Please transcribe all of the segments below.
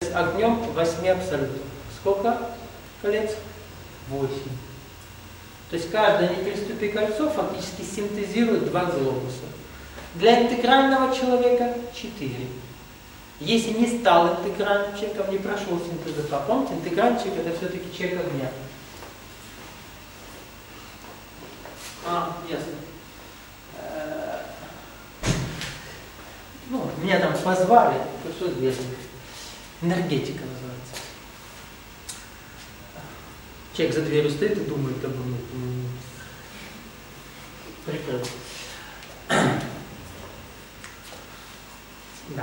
с огнем 8 абсолютов. Сколько колец? 8. То есть каждое «не переступи кольцо» фактически синтезирует 2 глобуса. Для интегрального человека 4. Если не стал интегральным человеком, не прошел синтез АТО, помните, интегральный человек это все-таки человек огня. Ясно. Ну, меня там позвали, то что известно. Энергетика называется. Человек за дверью стоит и думает обо мне. Прекрасно. Да.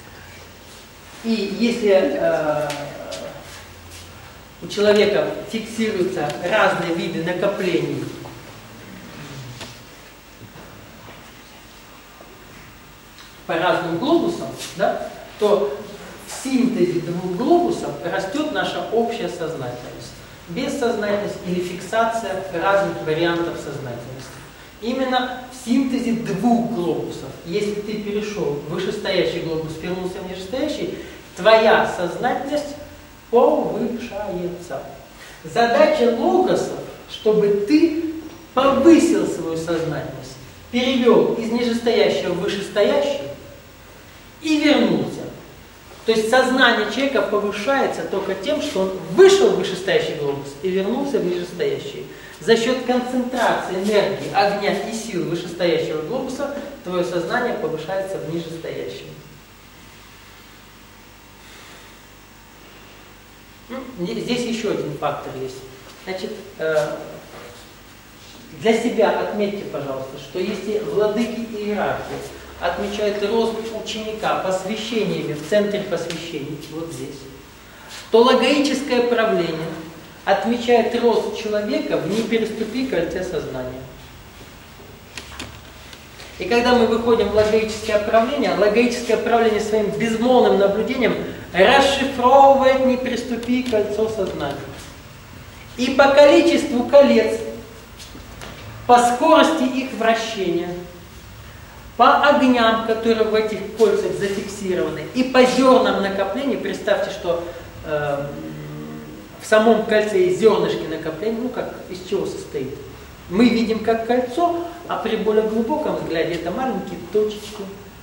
И если у человека фиксируются разные виды накоплений по разным глобусам, да, то в синтезе 2 глобусов растет наша общая сознательность. Бессознательность или фиксация разных вариантов сознательности. Именно в синтезе 2 глобусов. Если ты перешел в вышестоящий глобус, вернулся в нижестоящий, твоя сознательность повышается. Задача логосов, чтобы ты повысил свою сознательность, перевел из нижестоящего в вышестоящий и вернулся. То есть сознание человека повышается только тем, что он вышел в вышестоящий глобус и вернулся в нижестоящий. За счет концентрации энергии, огня и сил вышестоящего глобуса твое сознание повышается в нижестоящем. Здесь еще один фактор есть. Значит, для себя отметьте, пожалуйста, что если владыки иерархии отмечают рост ученика посвящениями в центре посвящений, вот здесь, то логоическое правление отмечает рост человека в «не переступи кольце сознания». И когда мы выходим в логоическое правление своим безмолвным наблюдением расшифровывает «не переступи кольцо сознания». И по количеству колец, по скорости их вращения, по огням, которые в этих кольцах зафиксированы, и по зернам накопления, представьте, что в самом кольце есть зернышки накопления, ну как, из чего состоит. Мы видим как кольцо, а при более глубоком взгляде это маленькие точечки,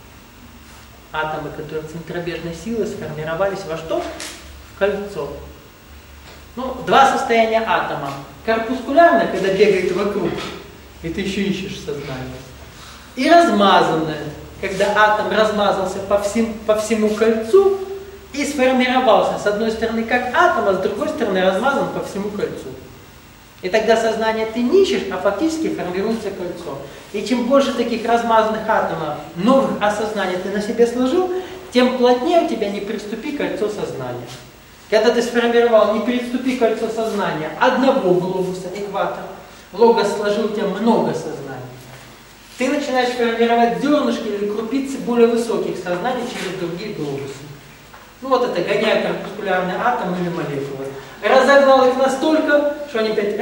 атомы, которые центробежной силой сформировались во что? В кольцо. Ну, 2 состояния атома. Корпускулярное, когда бегает вокруг, и ты еще ищешь сознание. И размазанное, когда атом размазался по всему кольцу и сформировался с одной стороны как атом, а с другой стороны размазан по всему кольцу. И тогда сознание ты не ищешь, а фактически формируется кольцо. И чем больше таких размазанных атомов, новых осознаний ты на себе сложил, тем плотнее у тебя «не переступи кольцо сознания». Когда ты сформировал «не переступи кольцо сознания» одного глобуса, экватора, логос сложил у тебя много сознаний. Ты начинаешь формировать зернышки или крупицы более высоких сознаний через другие глобусы. Ну вот это гоняя корпускулярный атом или молекулы. Разогнал их настолько, что они опять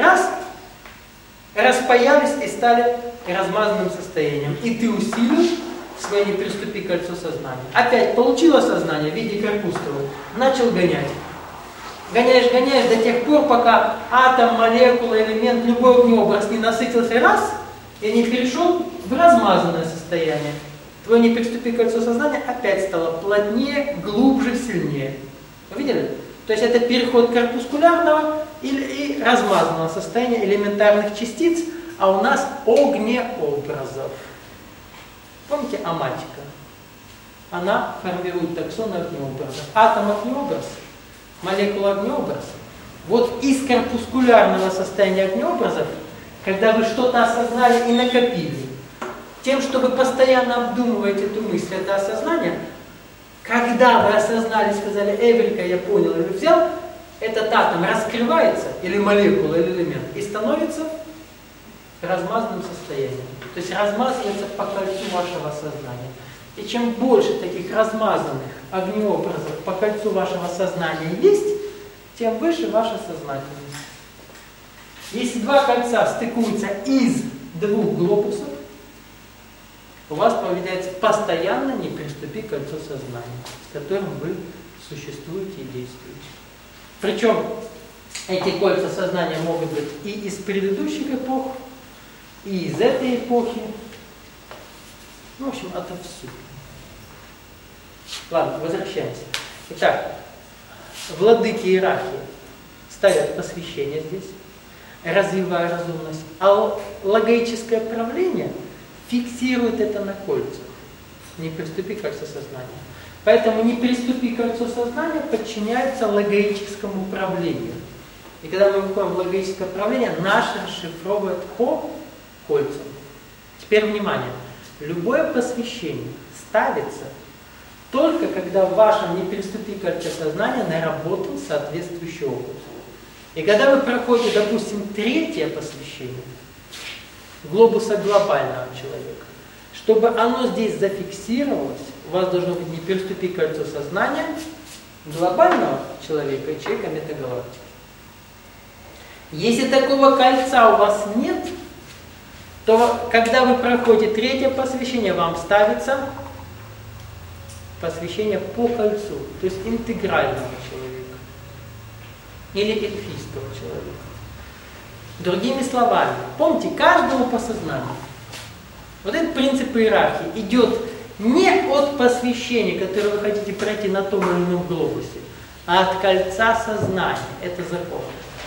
распаялись и стали размазанным состоянием. И ты усилил свое «не переступи кольцо сознания». Опять получила сознание в виде корпускулы, начал гонять. Гоняешь до тех пор, пока атом, молекула, элемент, любой огнеобраз не насытился раз и не перешел в размазанное состояние. Твое «не переступи кольцо сознания» опять стало плотнее, глубже, сильнее. Вы видели? То есть это переход корпускулярного и размазанного состояния элементарных частиц, а у нас огнеобразов. Помните аматика? Она формирует таксон огнеобразов. Атом огнеобраз, молекула огнеобраз. Вот из корпускулярного состояния огнеобразов, когда вы что-то осознали и накопили, тем, что вы постоянно обдумываете эту мысль, это осознание, когда вы осознали, сказали, Эврика, я понял, или взял, этот атом раскрывается, или молекула, или элемент, и становится размазанным состоянием. То есть размазывается по кольцу вашего сознания. И чем больше таких размазанных огнеобразов по кольцу вашего сознания есть, тем выше ваша сознательность. Если 2 кольца стыкуются из 2 глобусов, у вас появляется постоянно «не переступи кольцо сознания», с которым вы существуете и действуете. Причем эти кольца сознания могут быть и из предыдущих эпох, и из этой эпохи. Ну, в общем, отовсюду. Ладно, возвращаемся. Итак, владыки иерархии ставят посвящение здесь, развивая разумность, а логическое правление фиксирует это на кольцах. Не приступи к кольцу сознания. Поэтому не приступи к кольцу сознания подчиняется логическому управлению. И когда мы выходим в логическое управление, наше расшифровывает по кольцам. Теперь внимание. Любое посвящение ставится только когда в вашем не приступи к кольцу сознания наработан соответствующий опыт. И когда вы проходите, допустим, третье посвящение глобуса глобального человека, чтобы оно здесь зафиксировалось, у вас должно быть не приступи к кольцу сознания глобального человека и человека метагалактики. Если такого кольца у вас нет, то когда вы проходите третье посвящение, вам ставится посвящение по кольцу, то есть интегрального человека или эльфийского человека. Другими словами, помните, каждому по сознанию. Вот этот принцип иерархии идет не от посвящения, которое вы хотите пройти на том или ином глобусе, а от кольца сознания. Это закон.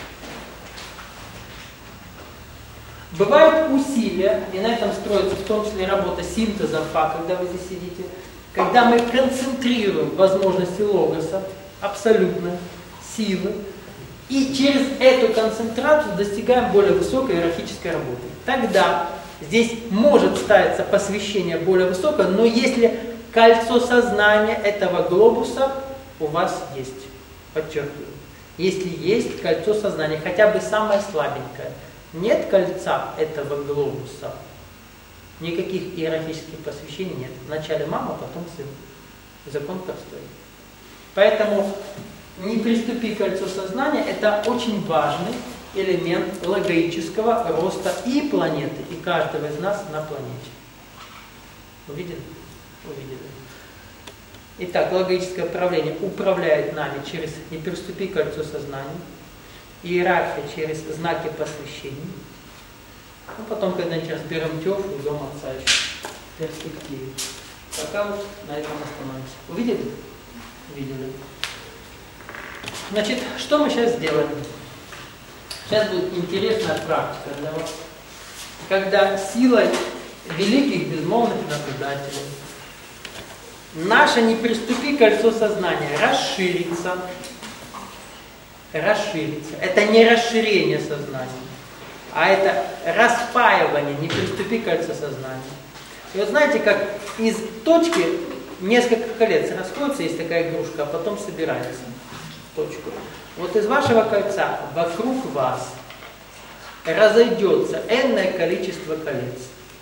Бывают усилия, и на этом строится в том числе работа синтеза фа, когда вы здесь сидите, когда мы концентрируем возможности логоса, абсолютно, силы, и через эту концентрацию достигаем более высокой иерархической работы. Тогда здесь может ставиться посвящение более высокое, но если кольцо сознания этого глобуса у вас есть, подчеркиваю, если есть кольцо сознания, хотя бы самое слабенькое, нет кольца этого глобуса, никаких иерархических посвящений нет. Вначале мама, потом сын. Закон простой. Поэтому не приступи к кольцу сознания, это очень важный элемент логического роста и планеты, и каждого из нас на планете. Увидели? Увидели. Итак, логическое управление управляет нами через «не приступи к кольцу сознания», иерархия через знаки посвящений. Ну, потом когда-нибудь разберем Тёфу и Дом Отца еще в перспективе. Пока вот на этом остановимся. Увидели? Увидели. Значит, что мы сейчас сделаем? Сейчас будет интересная практика для вас. Когда силой великих безмолвных наблюдателей наше «не приступи к кольцу сознания» расширится. Расширится. Это не расширение сознания, а это распаивание, не приступи к кольцу сознания. И вот знаете, как из точки несколько колец расходятся, есть такая игрушка, а потом собирается в точку. Вот из вашего кольца вокруг вас разойдется энное количество колец.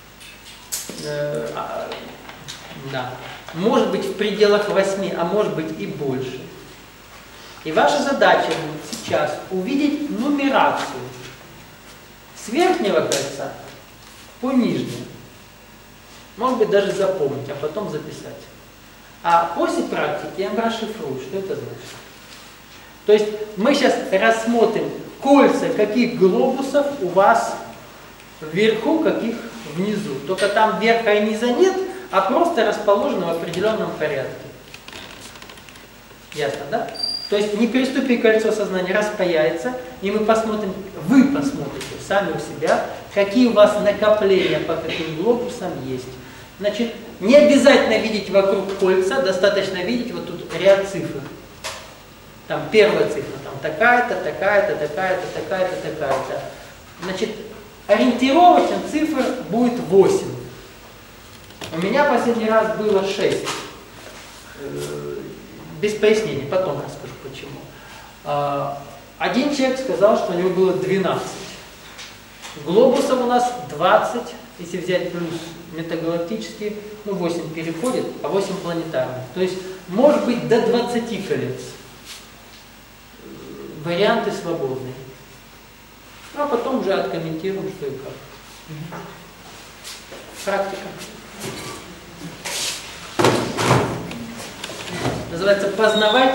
Да. Может быть в пределах 8, а может быть и больше. И ваша задача будет сейчас увидеть нумерацию с верхнего кольца по нижнему. Может быть даже запомнить, а потом записать. А после практики я вам расшифрую, что это значит. То есть мы сейчас рассмотрим кольца каких глобусов у вас вверху, каких внизу. Только там верха и низа нет, а просто расположены в определенном порядке. Ясно, да? То есть не приступи к кольцу сознания, распаяется, и мы посмотрим, вы посмотрите сами у себя, какие у вас накопления по каким глобусам есть. Значит, не обязательно видеть вокруг кольца, достаточно видеть вот тут ряд цифр. Там первая цифра, там такая-то, такая-то, такая-то, такая-то, такая-то. Значит, ориентировочно цифр будет 8. У меня последний раз было 6. Без пояснений, потом расскажу почему. Один человек сказал, что у него было 12. Глобусов у нас 20, если взять плюс метагалактические, ну 8 переходит, а 8 планетарных. То есть может быть до 20 колец. Варианты свободные. А потом уже откомментируем, что и как. Практика. Называется «Познавать